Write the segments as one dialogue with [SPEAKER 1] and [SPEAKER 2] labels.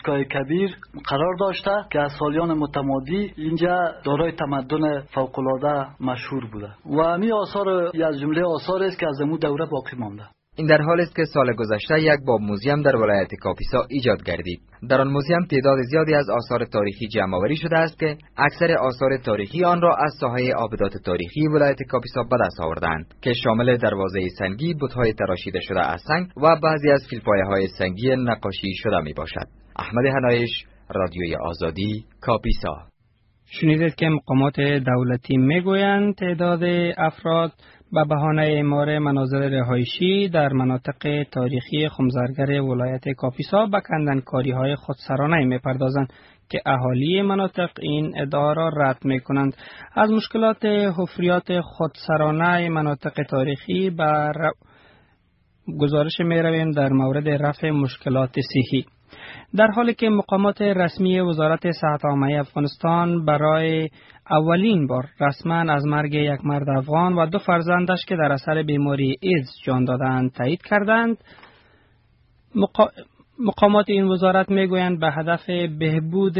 [SPEAKER 1] ایستگاه کبیر قرار داشته که از سالیان متمادی اینجا دارای تمدن فوق‌العاده مشهور بوده و همین آثار از جمله آثار است که از امو دوره باقی مانده.
[SPEAKER 2] این در حالی است که سال گذشته یک باب موزیم در ولایت کاپیسا ایجاد گردید. در آن موزیم تعداد زیادی از آثار تاریخی جمع آوری شده است که اکثر آثار تاریخی آن را از ساحه آبدات تاریخی ولایت کاپیسا به دست آوردند که شامل دروازه سنگی، بت‌های تراشیده شده از سنگ و بعضی از فیلپایه‌های سنگی نقاشی شده میباشد. احمد حنایش، رادیوی آزادی، کاپیسا.
[SPEAKER 3] شنیدید که مقامات دولتی میگویند تعداد افراد به بهانه اعمار منازل رهایشی در مناطق تاریخی خمزرگر ولایت کاپیسا به کندنکاری‌های خودسرانه می‌پردازند که اهالی مناطق این ادعا را رد می‌کنند. از مشکلات حفریات خودسرانه مناطق تاریخی گزارش می‌رویم در مورد رفع مشکلات صحی. در حالی که مقامات رسمی وزارت صحت عامه افغانستان برای اولین بار رسما از مرگ یک مرد افغان و 2 فرزندش که در اثر بیماری ایدز جان دادند تایید کردند، مقامات این وزارت میگویند به هدف بهبود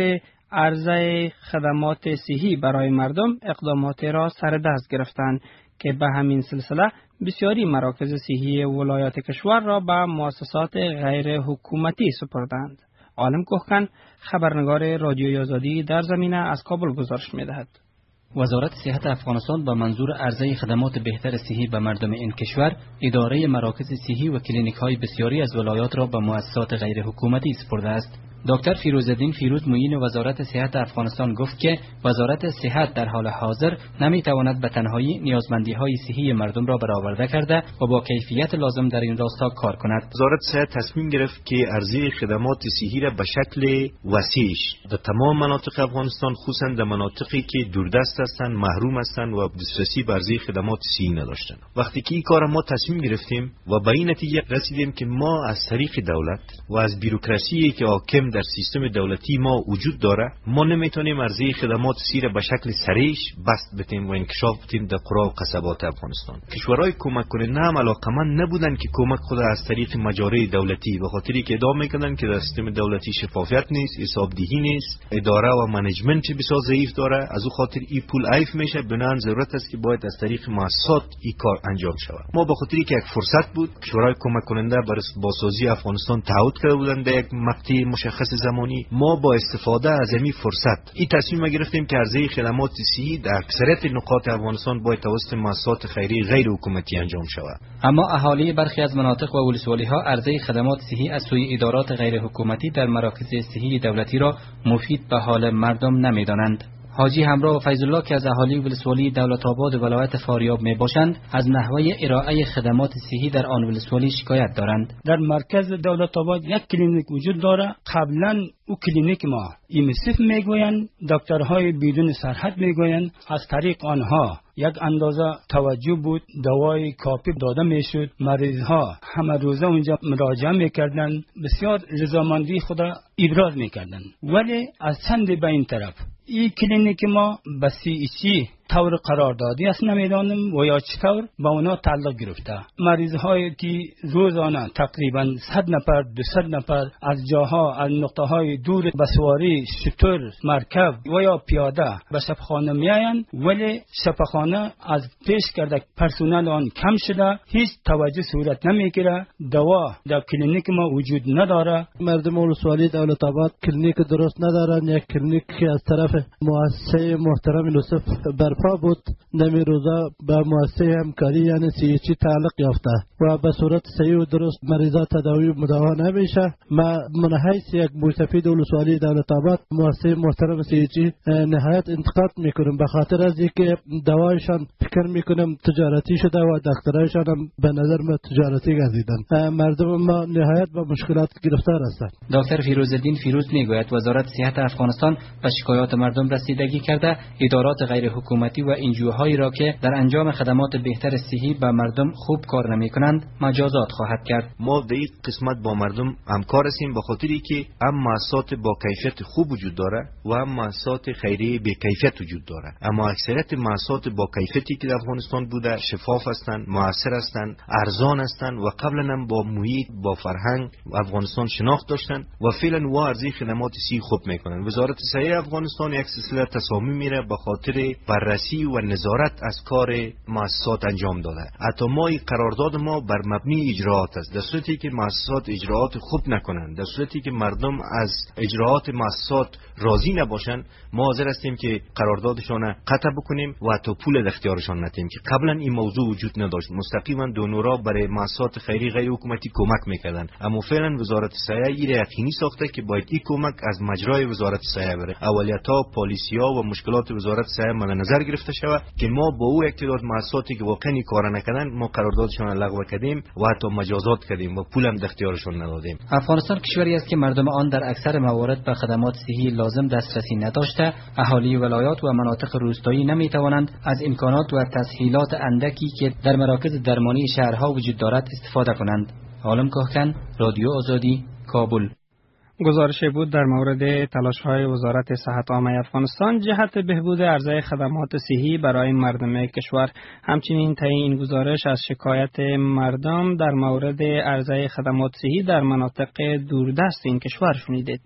[SPEAKER 3] عرضه خدمات صحی برای مردم اقداماتی را سر دست گرفتند که به همین سلسله بسیاری مراکز صحی ولایات کشور را به مؤسسات غیر حکومتی سپردند. عالم کوهکن، خبرنگار رادیوی آزادی در زمینه از کابل گزارش می‌دهد.
[SPEAKER 4] وزارت صحت افغانستان با منظور عرضه خدمات بهتر صحی به مردم این کشور، اداره مراکز صحی و کلینیک‌های بسیاری از ولایات را به مؤسسات غیر حکومتی سپرده است. دکتر فیروزالدین فیروز معین وزارت صحت افغانستان گفت که وزارت صحت در حال حاضر نمیتواند به تنهایی نیازمندی‌های صحی مردم را برآورده کرده و با کیفیت لازم در این راستا کار کند.
[SPEAKER 5] وزارت صحت تصمیم گرفت که عرضه خدمات صحی را به شکل وسیع در تمام مناطق افغانستان، خصوصا در مناطقی که دوردست هستند، محروم هستند و دسترسی به عرضه خدمات صحی نداشتند. وقتی که این کار ما تصمیم گرفتیم و به این نتیجه رسیدیم که ما از طریق دولت و از بیروکراسی که حاکم در سیستم دولتی ما وجود داره، ما نمیتونیم عرضه خدمات صحی را به شکل سریع بسط بدیم و انکشاف بدیم در قرى و قصبات افغانستان. کشورهای کمک کننده هم علاقمند نبودن که کمک خود از طریق مجاری دولتی، به خاطری که ادعا میکنن که در سیستم دولتی شفافیت نیست، حسابدهی نیست، اداره و منیجمنت بسیار ضعیف داره. از او خاطر این پول عیف میشه. بنابراین ضرورت است که باید از طریق مؤسسات این کار انجام شود. ما به خاطری که یک فرصت بود، کشورهای کمک کننده برای بازسازی افغانستان تعهد کرده بودند در یک مقطع مشخص زمانی. ما با استفاده از این فرصت این تصمیم گرفتیم که عرضه خدمات صحی در اکثریت نقاط افغانستان باید توسط مؤسسات خیریه غیر حکومتی انجام شود.
[SPEAKER 4] اما اهالی برخی از مناطق و ولسوالی‌ها عرضه خدمات صحی از سوی ادارات غیر حکومتی در مراکز صحی دولتی را مفید به حال مردم نمی‌دانند. حاجی همراه و فیض الله که از اهالی ولسوالی دولت آباد ولایت فاریاب می باشند، از نحوه ارائه خدمات صحی در آن ولسوالی شکایت دارند.
[SPEAKER 6] در مرکز دولت آباد یک کلینیک وجود داره. قبلا او کلینیک ما ایمسیف میگویند، دکترهای بدون سرحد میگویند از طریق آنها یک اندازه توجه بود، دوای کافی داده میشد، مریض ها همه روزه اونجا مراجعه میکردن، بسیار رضامندی خود ابراز میکردن. ولی از چند به این طرف این کلینیک ما بسیچی طور قرار دادی است نمیدانم و یا چطور با اونا تعلق گرفته. مریض هایی که روزانه تقریبا 100 نفر 200 نفر از جاها از نقطه های دور بسواری شتر مرکب و یا پیاده به شفاخانه میاین، ولی شفاخانه از پیش کرده پرسنل آن کم شده، هیچ توجه صورت نمیگیره، دوا در کلینیک ما وجود نداره.
[SPEAKER 7] مردم ولسوالی دولت آباد کلینیک درست ندارن. یک کلینیک که از طرف مؤسسه محترم یوسف برپا بود نمی روزا به مؤسسه همکاری یعنی CHC تعلق یافته و به صورت صحیح و درست مریضات تداوی مداوا نمیشه. ما منحیث یک بوسفید ولسوالی دولت آباد مؤسسه محترم CHC نهایت انتقاد میکنم، به خاطر از اینکه دوایشان فکر میکنم تجارتی شده و دکترایشان هم به نظر ما تجارتی گردیدن. مردم ما نهایت با مشکلات گرفتار هستند.
[SPEAKER 4] دکتر فیروزالدین فیروز میگوید وزارت صحت افغانستان به شکایات مردم رسیدگی کرده، ادارات غیر حکومتی حکومتی و انجیوهایی را که در انجام خدمات بهتر صحی به مردم خوب کار نمی‌کنند مجازات خواهد کرد.
[SPEAKER 5] ما در این قسمت با مردم همکار هستیم به خاطری که هم مؤسسات با کیفیت خوب وجود داره و هم مؤسسات خیریه بی کیفیت وجود داره. اما اکثریت مؤسسات با کیفیتی که در افغانستان بوده شفاف هستند، مؤثر هستند، ارزان هستند و قبلا هم با محیط با فرهنگ افغانستان شناخت داشتند و فعلا و ارزی خدمات صحی خوب میکنن. وزارت صحت افغانستان یک سلسله تصامیم میره به خاطر بررسی و نظارت از کار مؤسسات انجام داده. حتی ما این قرارداد ما بر مبنی اجراات است. در صورتی که مؤسسات اجراات خوب نکنند، در صورتی که مردم از اجراات مؤسسات راضی نباشند، ما حاضر هستیم که قراردادشان قطع بکنیم و حتی پول در اختیارشان ندیم که قبلا این موضوع وجود نداشت. مستقیما دونورا برای مؤسسات خیری غیر حکومتی کمک میکردن، اما فعلا وزارت صحت این یقینی ساخته که باید این کمک از مجرای وزارت صحت بره. اولیت‌ها، پالیسی‌ها و مشکلات وزارت صحت مد نظر گرفته شود که ما با او اقتدار مؤسساتی که واقعا کار نکردن ما قراردادشان لغو کردیم و حتی مجازات کردیم و پولم در اختیارشون ندادیم.
[SPEAKER 4] افغانستان کشوری است که مردم آن در اکثر موارد به خدمات صحی لازم دسترسی نداشته. اهالی ولایات و مناطق روستایی نمیتوانند از امکانات و تسهیلات اندکی که در مراکز درمانی شهرها وجود دارد استفاده کنند. عالم کاهکن، رادیو آزادی، کابل.
[SPEAKER 3] گزارشی بود در مورد تلاش‌های وزارت صحت عامه افغانستان جهت بهبود عرضه خدمات صحی برای مردم کشور. همچنین طی این گزارش از شکایت مردم در مورد عرضه خدمات صحی در مناطق دوردست این کشور شنیدید.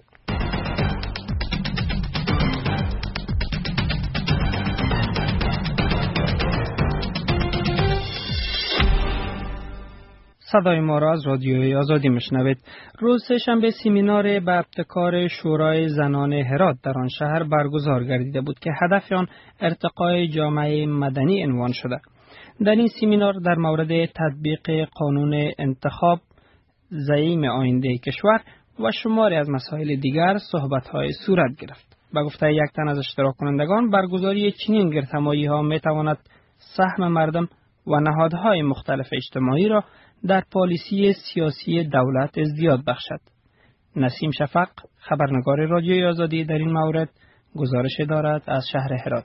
[SPEAKER 3] صدای ما را از رادیوی آزادی میشنوید. روز سه‌شنبه سمینار به ابتکار شورای زنان هرات در آن شهر برگزار گردیده بود که هدف آن ارتقای جامعه مدنی عنوان شده. در این سمینار در مورد تطبیق قانون انتخاب، زعیم آینده کشور و شماری از مسائل دیگر صحبت‌های صورت گرفت. به گفته یک تن از اشتراک کنندگان، برگزاری چنین گردهمایی‌ها می‌تواند سهم مردم و نهادهای مختلف اجتماعی را در پالیسی سیاسی دولت ازدیاد بخشد. نسیم شفق، خبرنگار رادیوی آزادی، در این مورد گزارش دارد از شهر هرات.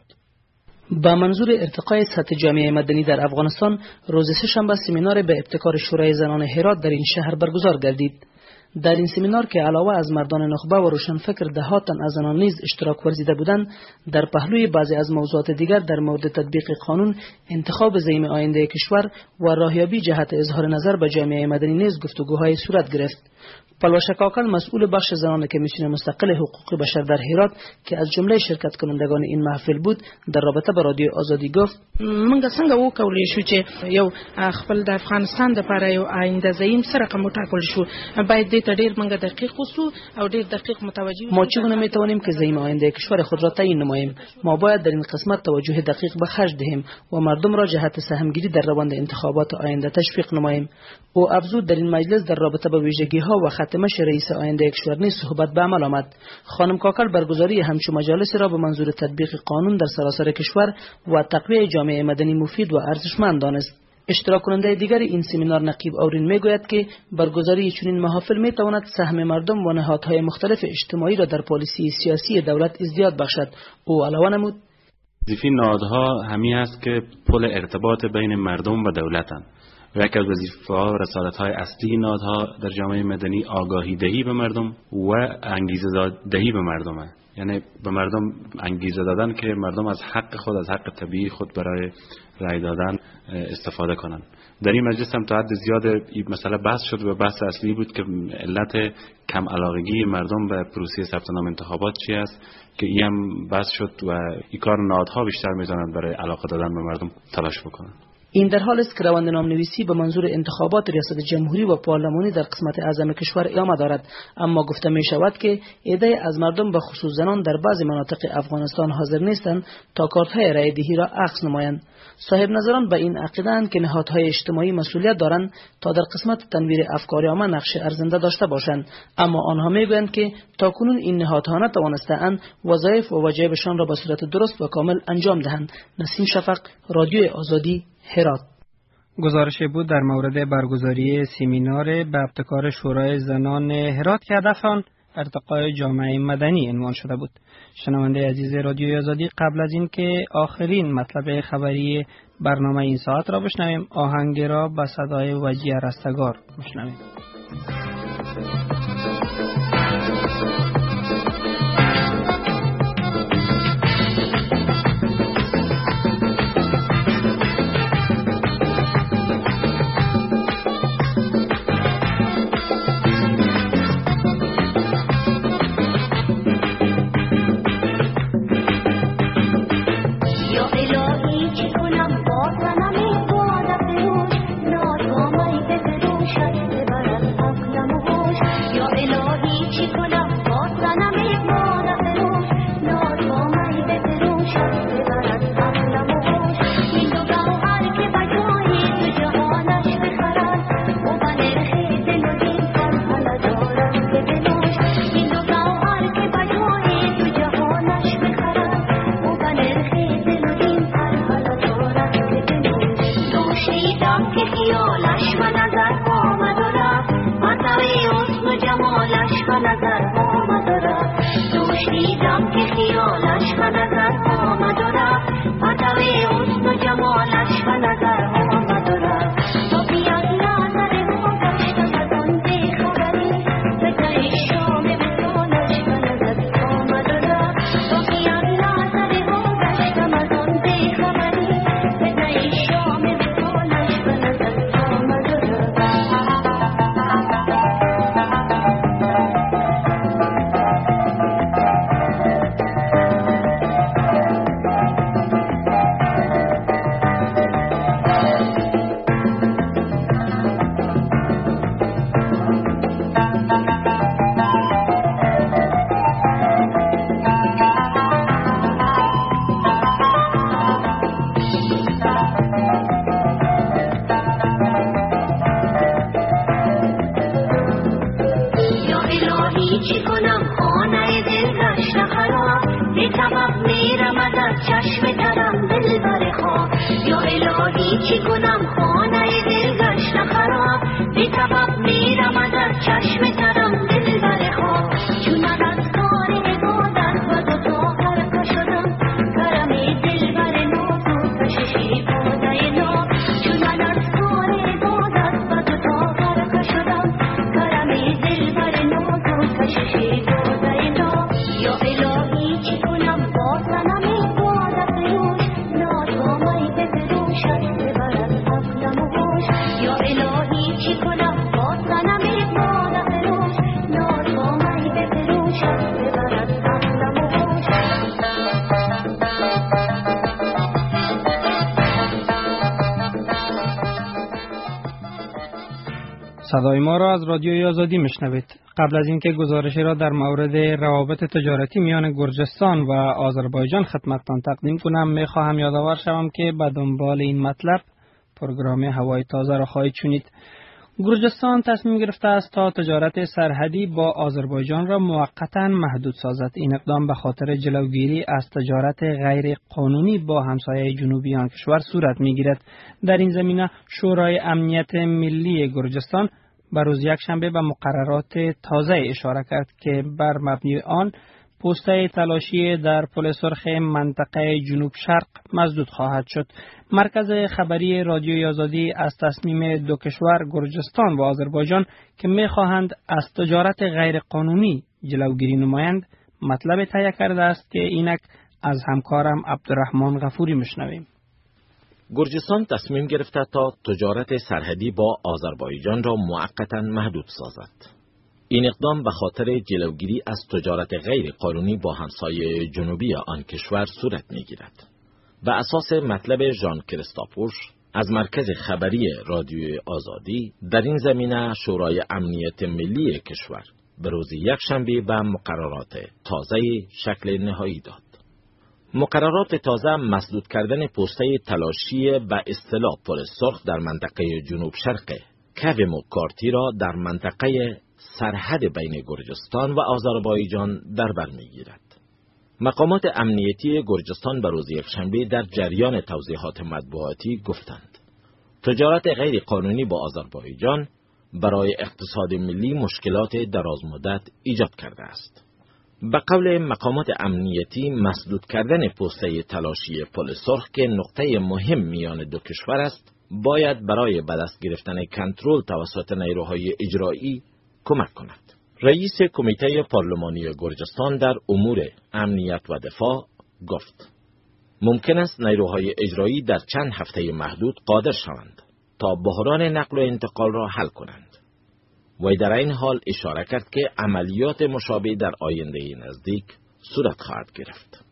[SPEAKER 8] با منظور ارتقای سطح جامعه مدنی در افغانستان، روز سه‌شنبه سمینار به ابتکار شورای زنان هرات در این شهر برگزار گردید. در این سمینار که علاوه از مردان نخبه و روشنفکر دهات تن از زنان نیز اشتراک ورزیده بودند، در پهلوی بعضی از موضوعات دیگر در مورد تطبیق قانون، انتخاب زعیم آینده کشور و راهیابی جهت اظهار نظر به جامعه مدنی نیز گفتگوهای صورت گرفت. پلوشه کاکل، مسئول بخش زنان کمیسیون مستقل حقوق بشر در هرات که از جمله شرکت کنندگان این محفل بود، در رابطه با رادیو آزادی گفت:
[SPEAKER 9] منګه څنګه وکولای شو چې یو خپل د افغانستان د لپاره یو آینده زعیم سره کوم ټاکل شو، باید دې ته ډیر منګه دقیق وسو او ډیر دقیق متوجه.
[SPEAKER 8] ما چگونه میتوانیم که زعیم آینده کشور خود را تعیین نماییم؟ ما باید در این قسمت توجه دقیق به خرج دهیم و مردم را جهت سهمگیری در روند انتخابات آینده تشویق نماییم. او افزود در این مجلس در رابطه با ویژگی‌ها و ختمش رئیس آینده کشور نیز صحبت به عمل آمد. خانم کاکل برگزاری همچون مجالس را به منظور تطبیق قانون در سراسر کشور و تقویت جامعه مدنی مفید و ارزشمند دانست. اشتراک کننده دیگر این سمینار نقیب اورین میگوید که برگزاری چنین محافل میتواند سهم مردم و نهادهای مختلف اجتماعی را در پالیسی سیاسی دولت ازدیاد بخشد. او علاوه نمود:
[SPEAKER 10] وظیفه نهادها همی است که پل ارتباط بین مردم و دولتند و یکی از وظیفه‌ها و رسالت‌های اصلی نهادها در جامعه مدنی آگاهی دهی به مردم و انگیزه دهی به مردم است. یعنی به مردم انگیزه دادن که مردم از حق خود، از حق طبیعی خود برای رأی دادن استفاده کنند. در این مجلس هم تا حد زیاد این مسئله بحث شد و بحث اصلی بود که علت کم علاقگی مردم به پروسه ثبت نام انتخابات چی است، که این هم بحث شد و این کار نهادها بیشتر می‌تونن برای علاقه دادن به مردم تلاش بکنن.
[SPEAKER 8] این در حال است که روند نام‌نویسی به منظور انتخابات ریاست جمهوری و پارلمانی در قسمت اعظم کشور ادامه دارد، اما گفته می شود که عده‌ای از مردم به خصوص زنان در بعضی مناطق افغانستان حاضر نیستند تا کارت‌های رای دهی را اخذ نمایند. صاحب نظران به این عقیده‌اند که نهادهای اجتماعی مسئولیت دارند تا در قسمت تنویر افکار عامه نقش ارزنده داشته باشند، اما آنها میگویند که تاکنون این نهادها نتوانسته‌اند وظایف و واجبشان را به صورت درست و کامل انجام دهند. نسیم شفق، رادیو آزادی، هرات.
[SPEAKER 3] گزارشی بود در مورد برگزاری سمینار به ابتکار شورای زنان هرات که هدف آن ارتقای جامعه مدنی عنوان شده بود. شنونده عزیز رادیوی آزادی، قبل از این که آخرین مطلب خبری برنامه این ساعت را بشنویم، آهنگ را به صدای وجیه رستگار بشنویم. صدای ما را از رادیوی آزادی میشنوید. قبل از اینکه گزارشی را در مورد روابط تجارتی میان گرجستان و آذربایجان خدمتتان تقدیم کنم، میخواهم یادآور شوم که به دنبال این مطلب پروگرام هوای تازه را خواهید شنید. گرجستان تصمیم گرفته است تا تجارت سرحدی با آذربایجان را موقتا محدود سازد. این اقدام به خاطر جلوگیری از تجارت غیر قانونی با همسایه جنوبی آن کشور صورت میگیرد. در این زمینه شورای امنیت ملی گرجستان بر روز یکشنبه به مقررات تازه اشاره کرد که بر مبنای آن پوسته تلاشی در پل سرخ منطقه جنوب شرق مسدود خواهد شد. مرکز خبری رادیوی آزادی از تصمیم دو کشور گرجستان و آذربایجان که می‌خواهند از تجارت غیر قانونی جلوگیری نمایند مطلب تهیه کرده است که اینک از همکارم عبدالرحمن غفوری میشنویم.
[SPEAKER 11] گرجستان تصمیم گرفته تا تجارت سرحدی با آذربایجان را موقتا محدود سازد. این اقدام به خاطر جلوگیری از تجارت غیر قانونی با همسایه جنوبی آن کشور صورت می‌گیرد. به اساس مطلب ژان کریستوفوش از مرکز خبری رادیوی آزادی، در این زمینه شورای امنیت ملی کشور به روز یکشنبه به مقررات تازه شکل نهایی داد. مقررات تازه مسدود کردن پوسته تلاشی به اصطلاح پل سرخ در منطقه جنوب شرق کویم و کارتی را در منطقه سرحد بین گرجستان و آذربایجان در بر می‌گیرد. مقامات امنیتی گرجستان به روز یکشنبه در جریان توضیحات مطبوعاتی گفتند تجارت غیر قانونی با آذربایجان برای اقتصاد ملی مشکلات درازمدت ایجاد کرده است. به قول مقامات امنیتی، مسدود کردن پوسته تلاشی پل سرخ که نقطه مهم میان دو کشور است، باید برای به دست گرفتن کنترل توسط نیروهای اجرایی کمک کند. رئیس کمیته پارلمانی گرجستان در امور امنیت و دفاع گفت ممکن است نیروهای اجرایی در چند هفته محدود قادر شوند تا بحران نقل و انتقال را حل کنند. و در این حال اشاره کرد که عملیات مشابه در آینده نزدیک صورت خواهد گرفت.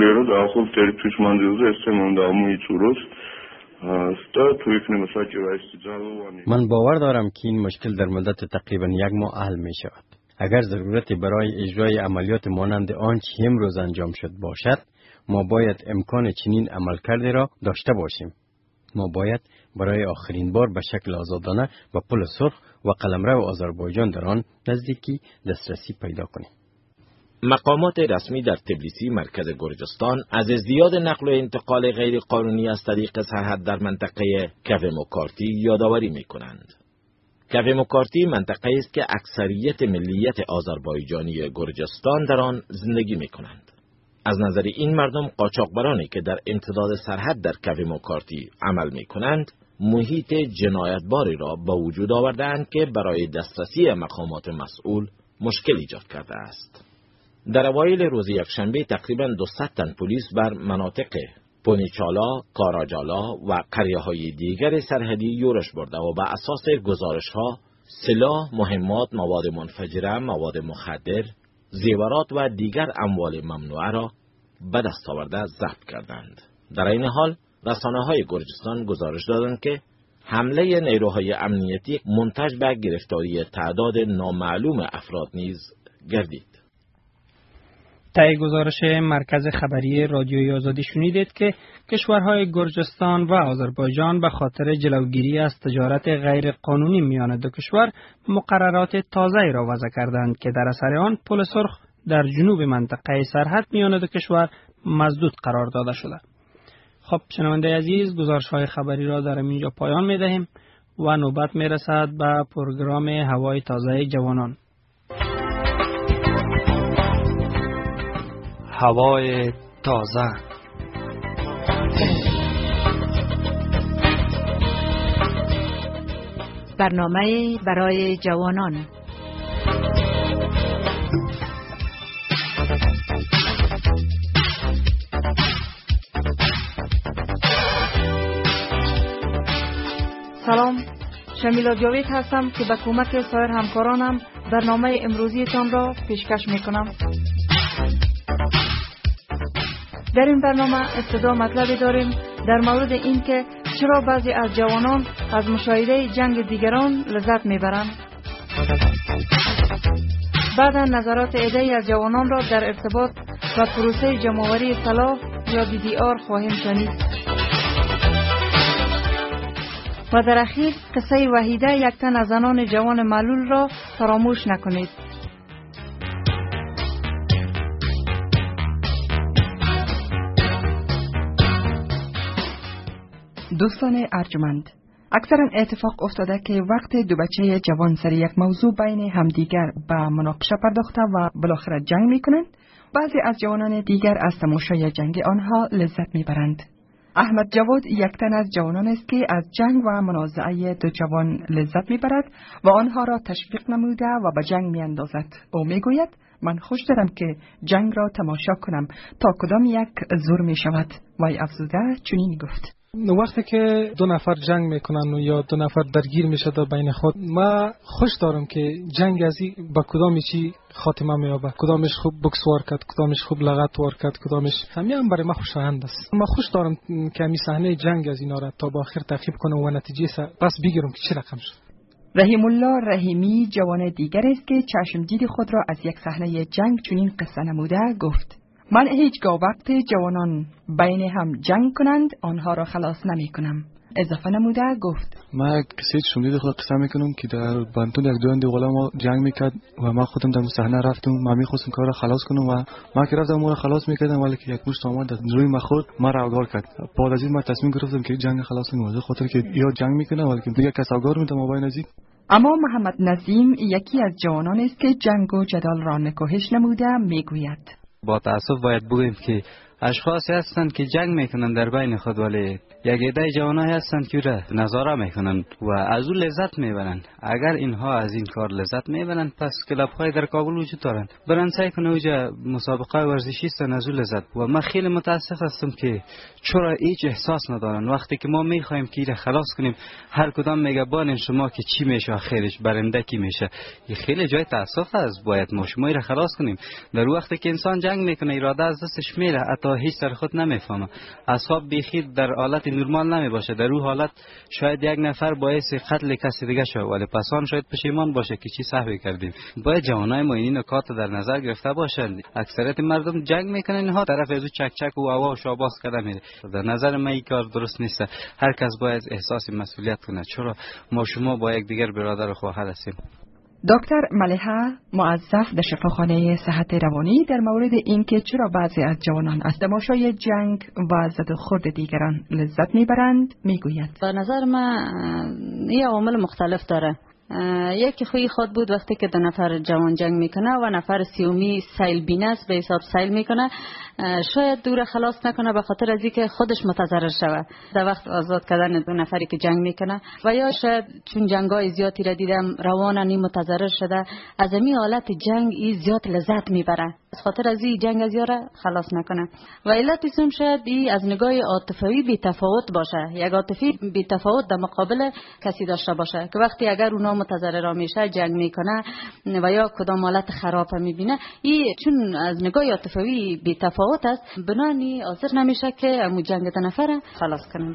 [SPEAKER 12] من باور دارم که این مشکل در مدت تقریبا 1 ماه حل می شود. اگر ضرورت برای اجرای عملیات مانند آنچه امروز انجام شد باشد، ما باید امکان چنین عملکردی را داشته باشیم. ما باید برای آخرین بار به شکل آزادانه به پل سرخ و قلمرو آذربایجان در آن نزدیکی دسترسی پیدا کنیم.
[SPEAKER 11] مقامات رسمی در تبلیسی مرکز گرجستان از ازدیاد نقل و انتقال غیر قانونی از طریق سرحد در منطقه کوه‌موکارتی یادآوری می‌کنند. کوه‌موکارتی منطقه است که اکثریت ملیت آذربایجانی گرجستان در آن زندگی می‌کنند. از نظر این مردم، قاچاقبرانی که در امتداد سرحد در کوه‌موکارتی عمل می‌کنند، محیط جنایتباری را به وجود آورده‌اند که برای دسترسی مقامات مسئول مشکل ایجاد کرده است. در اوایل روز یکشنبه تقریباً 200 تن پلیس بر مناطق پونیچالا، کاراجالا و قریه‌های دیگر سرحدی یورش برده و به اساس گزارش‌ها سلاح، مهمات، مواد منفجره، مواد مخدر، زیورات و دیگر اموال ممنوعه را به دست آورده ضبط کردند. در این حال رسانه‌های گرجستان گزارش دادند که حمله نیروهای امنیتی منتج به گرفتاری تعداد نامعلوم افراد نیز گردید.
[SPEAKER 3] طی گزارش مرکز خبری رادیوی آزادی شنیدید که کشورهای گرجستان و آذربایجان به خاطر جلوگیری از تجارت غیر قانونی میان دو کشور مقررات تازه‌ای را وضع کردند که در اثر آن پل سرخ در جنوب منطقه سرحد میان دو کشور مسدود قرار داده شده. خب شنونده عزیز، گزارش‌های خبری را در اینجا پایان می‌دهیم و نوبت می‌رسد به پروگرام هوای تازه جوانان. هوای تازه.
[SPEAKER 13] برنامه برای جوانان.
[SPEAKER 14] سلام، شمیلا جاوید هستم که به کمک سایر همکارانم برنامه امروزیتان را پیشکش میکنم. در این برنامه ابتدا مطلبی داریم در مورد این که چرا بعضی از جوانان از مشاهده جنگ دیگران لذت میبرند. بعدا نظرات عده‌ای از جوانان را در ارتباط با پروسه جمع‌آوری سلاح یا DDR خواهیم شنید. و در اخیر قصه وحیده، یک تن از زنان جوان معلول را فراموش نکنید.
[SPEAKER 15] دوستان ارجمند، اکثرا اتفاق افتاده که وقت دو بچه جوان سر یک موضوع بین همدیگر به مناقشه پرداخته و بالاخره جنگ میکنند، بعضی از جوانان دیگر از تماشای جنگ آنها لذت میبرند. احمد جواد یک تن از جوانان است که از جنگ و منازعه دو جوان لذت میبرد و آنها را تشویق نموده و به جنگ میاندازد. او میگوید من خوش دارم که جنگ را تماشا کنم تا کدام یک زور میشود. وی افزوده چنین گفت:
[SPEAKER 16] وقتی که دو نفر جنگ میکنن یا دو نفر درگیر میشد بین خود، ما خوش دارم که جنگ ازی با کدام چی خاتمه میابه، کدامش خوب بکس وار کرد، کدامش خوب لغت وار کرد، کدامش همین برای ما خوشایند است. ما خوش دارم که می صحنه جنگ از اینا را تا با آخر تعقیب کنم و نتیجه پس بگیرم که چه رقم شد.
[SPEAKER 15] رحیم الله رحیمی جوان دیگر است که چشم دید خود را از یک صحنه جنگ چنین قصه نموده گفت: من هیچگاه وقت جوانان بین هم جنگ کنند آنها را خلاص نمی کنم. اضافه نموده گفت:
[SPEAKER 17] ما کسی شمدید خود قصه میکنم که در بانتون یک دوان دیگه ما جنگ میکرد و ما خودم در صحنه رفتم، ما میخواستم کار را خلاص کنم و ما که رفتم اون خلاص میکردم، ولی که یک مشت آمد روی ما خود ما را آگار کرد. بعد از این ما تصمیم گرفتم که جنگ خلاص کنم، به خاطر که یا جنگ میکنه ولی که دیگه کس آگار میتونه ما بین ازی.
[SPEAKER 15] اما محمد نظیم یکی از جوانان است که جنگ و جدال را نکوهش نموده میگوید:
[SPEAKER 18] با تأسف باید بگوییم که اشخاصی هستند که جنگ میکنند در بین خود، ولی یک عده جوانایی هستند که را نظاره میکنند و از او لذت میبرند. اگر اینها از این کار لذت میبرند، پس کلب‌های در کابل وجود دارند، برن سعی کنند اوجا مسابقه ورزشی است از او لذت. و من خیلی متاسف هستم که چرا هیچ احساس ندارند. وقتی که ما میخوایم که را خلاص کنیم، هر کدام میگه بانین شما که چی میشه خیرش برنده کی میشه. این خیلی جای تاسف است. باید ما شما را خلاص کنیم. در وقتی که انسان جنگ میکنه، اراده از دستش میره، حتی هیچ در خود نمیفهمه، اعصاب بیخی در حالت نورمال نمیباشه. در اون حالت شاید یک نفر باعث قتل کسی دیگه شود، ولی پس آن شاید پشیمان باشه که چی سهوی کردیم. باید جوانای ما این نکات در نظر گرفته باشند. اکثریت مردم جنگ میکنن، اینها طرف از چک چک و هوا و شاباس کردن میره. در نظر من این کار درست نیست. هر کس باید احساس مسئولیت کنه، چرا ما شما با یک دیگر برادر و خواهر هستیم.
[SPEAKER 15] دکتر ملیحه موظف در شفاخانه صحت روانی در مورد اینکه چرا بعضی از جوانان از تماشای جنگ و زد و خورد دیگران لذت میبرند میگوید:
[SPEAKER 19] به نظر من یه عوامل مختلف داره. یکی خوی خود بود وقتی که 2 نفر جوان جنگ میکنه و نفر سیومی سیل بینه است، به حساب سیل میکنه، شاید دور خلاص نکنه به خاطر از اینکه خودش متضرر شود در وقت آزاد کردن 2 نفری که جنگ میکنه، و یا شاید چون جنگای زیادی را دیدم روانن متضرر شده، از این حالت جنگ ای زیاد لذت میبره، از خاطر از این جنگ از یاره خلاص نکنه. و علت اسم شاید ای از نگاه عاطفی بی تفاوت باشه، یک عاطفی بی تفاوت در مقابل کسی داشته باشه که وقتی اگر اونا متضرر میشه جنگ میکنه و یا کدام حالت خراب میبینه، ای چون از نگاه عاطفی بی تفاوت است، بنانی حاضر نمیشه که امو جنگ 2 نفر خلاص کنه.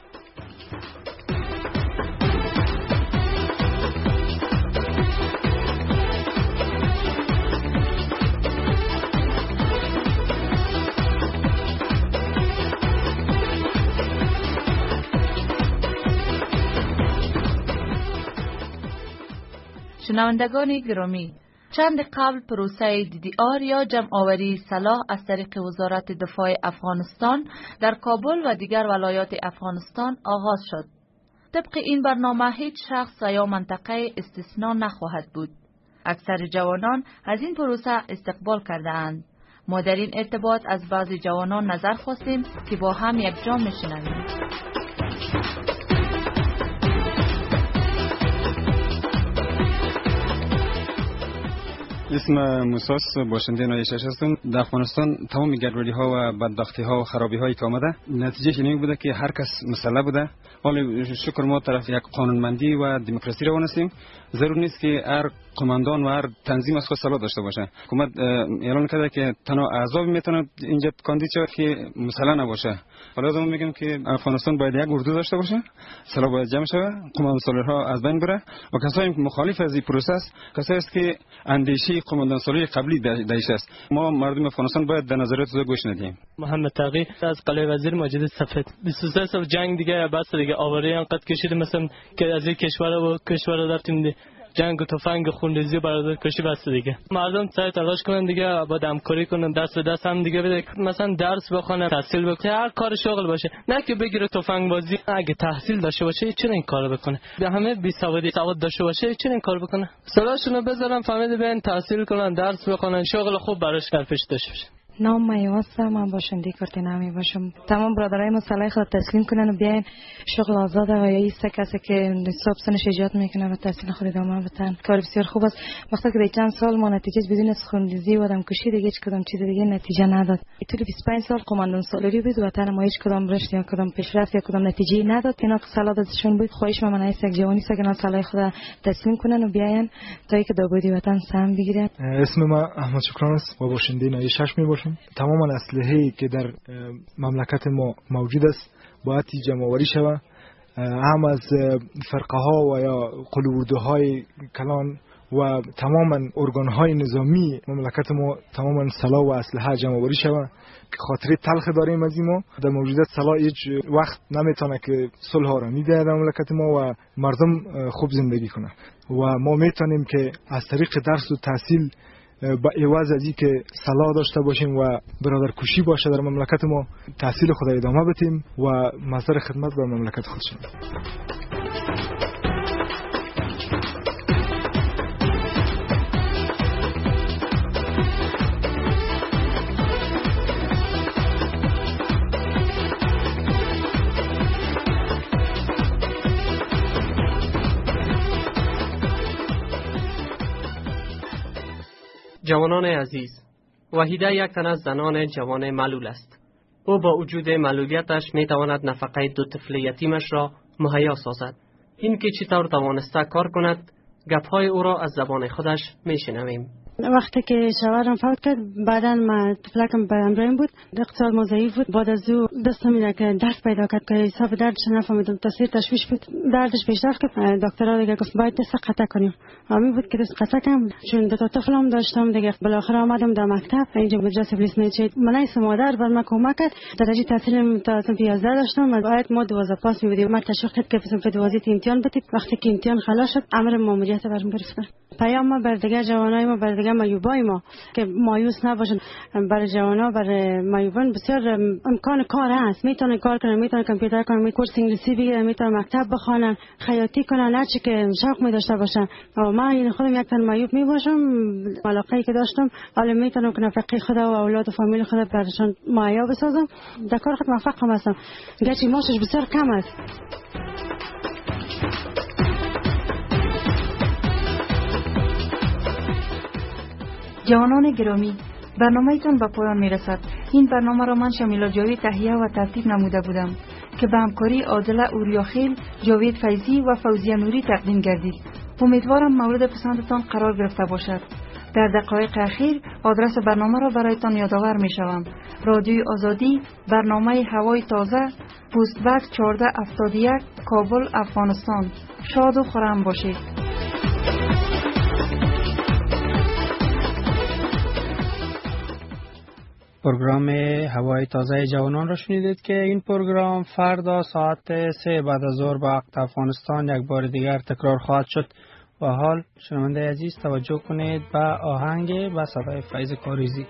[SPEAKER 20] شنوندگان گرامی، چند قبل پروسه DDR یا جمع آوری سلاح از طریق وزارت دفاع افغانستان در کابل و دیگر ولایات افغانستان آغاز شد. طبق این برنامه هیچ شخص یا منطقه استثنا نخواهد بود. اکثر جوانان از این پروسه استقبال کرده اند. ما در این ارتباط از بعضی جوانان نظر خواستیم که با هم یک جا میشنویم.
[SPEAKER 21] اسم موساس باشنده نایشش هستم. در افغانستان تمام گردوری ها و بدبختی ها و خرابی هایی که آمده، نتیجه این بوده که هر کس مسئله بوده. ولی شکر ما طرف یک قانونمندی و دموکراسی روان هستیم. ضرور نیست که هر قماندان و هر تنظیم از خود سلاح داشته باشه. حکومت اعلان کرده که تنها اعضا میتونه اینجا کاندید شه که مسئله نباشه. حالا ما میگیم که افغانستان باید یک اردو داشته باشه، سلاح باید جمع شه، قماندان‌ها از بین بره و کسایی مخالف از این پروسه کسایی است که اندیشه قماندان‌سالاری قبلی داشته است. ما مردم افغانستان باید در نظرات خود گوش ندیم.
[SPEAKER 22] محمد تقی از قلعه وزیر ماجد سفید. 23 سال جنگ دیگه بس دیگه آوری انقدر کشیدیم مثلا که از این کشور و کشور رفتیم جنگ و تفنگ خونریزی برادر کشی بس دیگه. مردم سعی تلاش کنن دیگه، با همکاری کنن، دست به دست هم دیگه بده، مثلا درس بخونه، تحصیل بکنه، هر کار شغل باشه، نه که بگیره تفنگ بازی. اگه تحصیل داشته باشه چرا این کارو بکنه؟ به همه بی سواد داشته باشه چرا این کار بکنه؟ سلاشونو بذارن فهمید بین تحصیل کنن، درس بخونن، شغل خوب براش در پیش داشته باشه.
[SPEAKER 23] نام میواسته، من باشنده کارت نامی باشم. تمام برادرای مسئله خود تسلیم کنن و بیاین شغل آزاد و یا ایست کسی که حساب سنش ایجاد میکنه و تحصیل خود ادامه بدن. کار بسیار خوب است. وقتی که چند سال ما نتیجه بدون از خونریزی و آدم کشی دیگه هیچ کدام چیز دیگه نتیجه نداد. طول 25 سال قماندان سالاری بود و تن ما هیچ کدام رشد یا کدام پیشرفت یا کدام نتیجه نداد. اینا که سال دستشون بود. خواهش من است یک جوانی سگنا سالای خود تسلیم کنن و بیاین تا اینکه دابودی وطن سهم بگیرد.
[SPEAKER 24] اسم ما احمد شکران است و باشنده نایه 6 می باشم. تمام اسلحه‌ای که در مملکت ما موجود است باید جمع‌آوری شود، هم از فرقه ها و یا قلوردوهای کلان و تماما ارگان‌های نظامی مملکت ما تماما سلاح و اسلحه جمع‌آوری شود که خاطره تلخ داریم از ما. در موجودیت سلاح هیچ وقت نمیتونه که صلح را میده در مملکت ما و مردم خوب زندگی کنه و ما میتونیم که از طریق درس و تحصیل با عوض از اینکه سلاح داشته باشیم و برادر کشی باشه در مملکت ما تحصیل خود ادامه بدیم و مصدر خدمت به مملکت خود شیم.
[SPEAKER 1] جوانان عزیز، وحیده یک تن از زنان جوان معلول است. او با وجود معلولیتش می تواند نفقه 2 طفل یتیمش را مهیا سازد. این که چطور توانسته کار کند، گپهای او را از زبان خودش می شنویم.
[SPEAKER 23] وقتی که شوهرم فوت کرد، بعدا ما طفلکم برام بود، اقتصاد ما ضعیف بود. بعد از او دستم میره که درد پیدا کرد که حساب دردش نفهمیدم، تاثیر تشویش بود، دردش بیشتر کرد. دکترها دیگه گفت باید دست قطع کنیم. همین بود که دست قطع کردم، چون 2 طفلم داشتم دیگه. بالاخره آمدم در مکتب، اینجا مدرسه پلیس نیچید. من ایسم مادر بر من کمک کرد. درجه تحصیلم تا 11 داشتم، باید ما 12 پاس می‌بودیم. ما تشویق کرد که فیزم فدوازی امتحان بدیم. وقتی که امتحان خلاص شد، امر ماموریت برام گرفتن. پیام ما بر دیگه جوانای ما، بر دیگه مایوبای ما که مایوس نباشن. برای جوانا، برای مایوبان بسیار امکان کار هست، میتونه کار کنن، میتونه کامپیوتر کنن، میتونه کورس انگلیسی بگیرن، میتونه مکتب بخونن، خیاطی کنن، هر چی که شوق می داشته باشن. و من این خودم یک تن مایوب می باشم، علاقه‌ای که داشتم، حالا میتونم که نفقه خود و اولاد و فامیل خود برشان مهیا بسازم. در کار خود موفق هستم، گرچه معاشش بسیار کم است.
[SPEAKER 14] جوانان گرامی، برنامه‌تان به پایان میرسد. این برنامه را من شمیلا جاوید تهیه و ترتیب نموده بودم که به همکاری عادله اوریاخیل، جاوید فیضی و فوزیه نوری تقدیم گردید. امیدوارم مورد پسندتان قرار گرفته باشد. در دقایق اخیر آدرس برنامه را برایتان یادآور می‌شوم. رادیوی آزادی، برنامه هوای تازه، پست بکس 1471، کابل، افغانستان. شاد و خرم باشید.
[SPEAKER 3] پروگرام هوای تازه جوانان را شنیدید که این پروگرام فردا ساعت 3 بعد از ظهر به وقت افغانستان یک بار دیگر تکرار خواهد شد. و حال شنونده عزیز توجه کنید به آهنگ به صدای فیض کاریزی.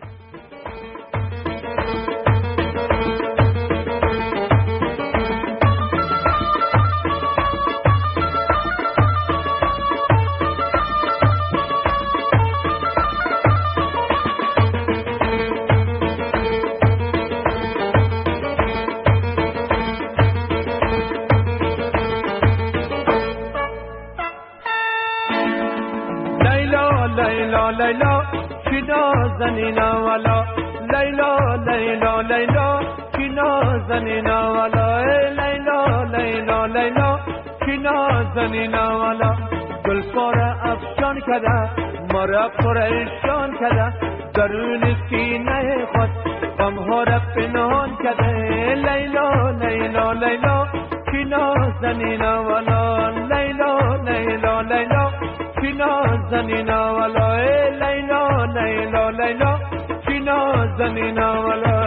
[SPEAKER 2] لیلا کی نازنینا والا لیلا لیلا لیلا کی نازنینا والا لیلا لیلا لیلا کی نازنینا والا گل پار افشان کده مرا پریشان کده درون سینه خود غم ها را پنهان کده لیلا لیلا لیلا کی نازنینا والا لیلا لیلا لیلا کی نازنینا والا لیلا لیلا لیلا کی نازنینا والا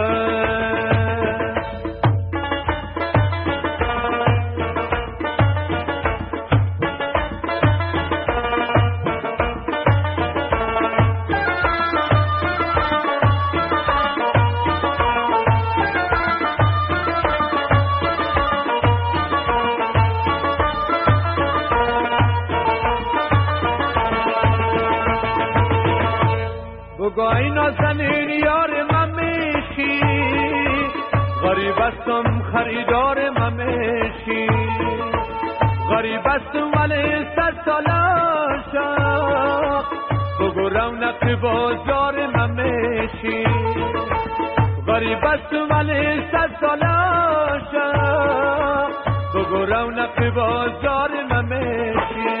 [SPEAKER 2] بگوی نازنین یار من میشی غریب استم خریدار من میشی غریب استم ولی 100 سالاشم بگو رونق بازار من میشی غریب استم ولی 100 سالاشم بگو رونق بازار من میشی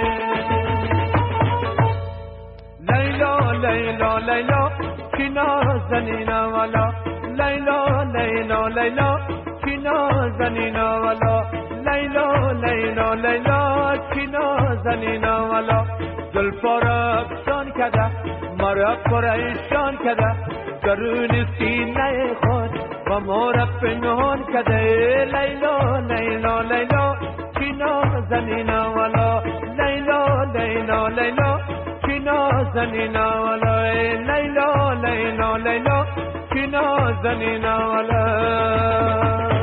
[SPEAKER 2] لیلا لیلا لیلا کی نازنینا والا لیلا لیلا لیلا کی نازنینا والا لیلا لیلا لیلا کی نازنینا والا زلفا را افشان کده مرا پریشان کده درون سینه خود و ما را پنهان کده لیلا لیلا لیلا کی نازنینا والا لیلا لیلا لیلا کی نازنینا والا لیلا لیلا لیلا کی نازنینا والا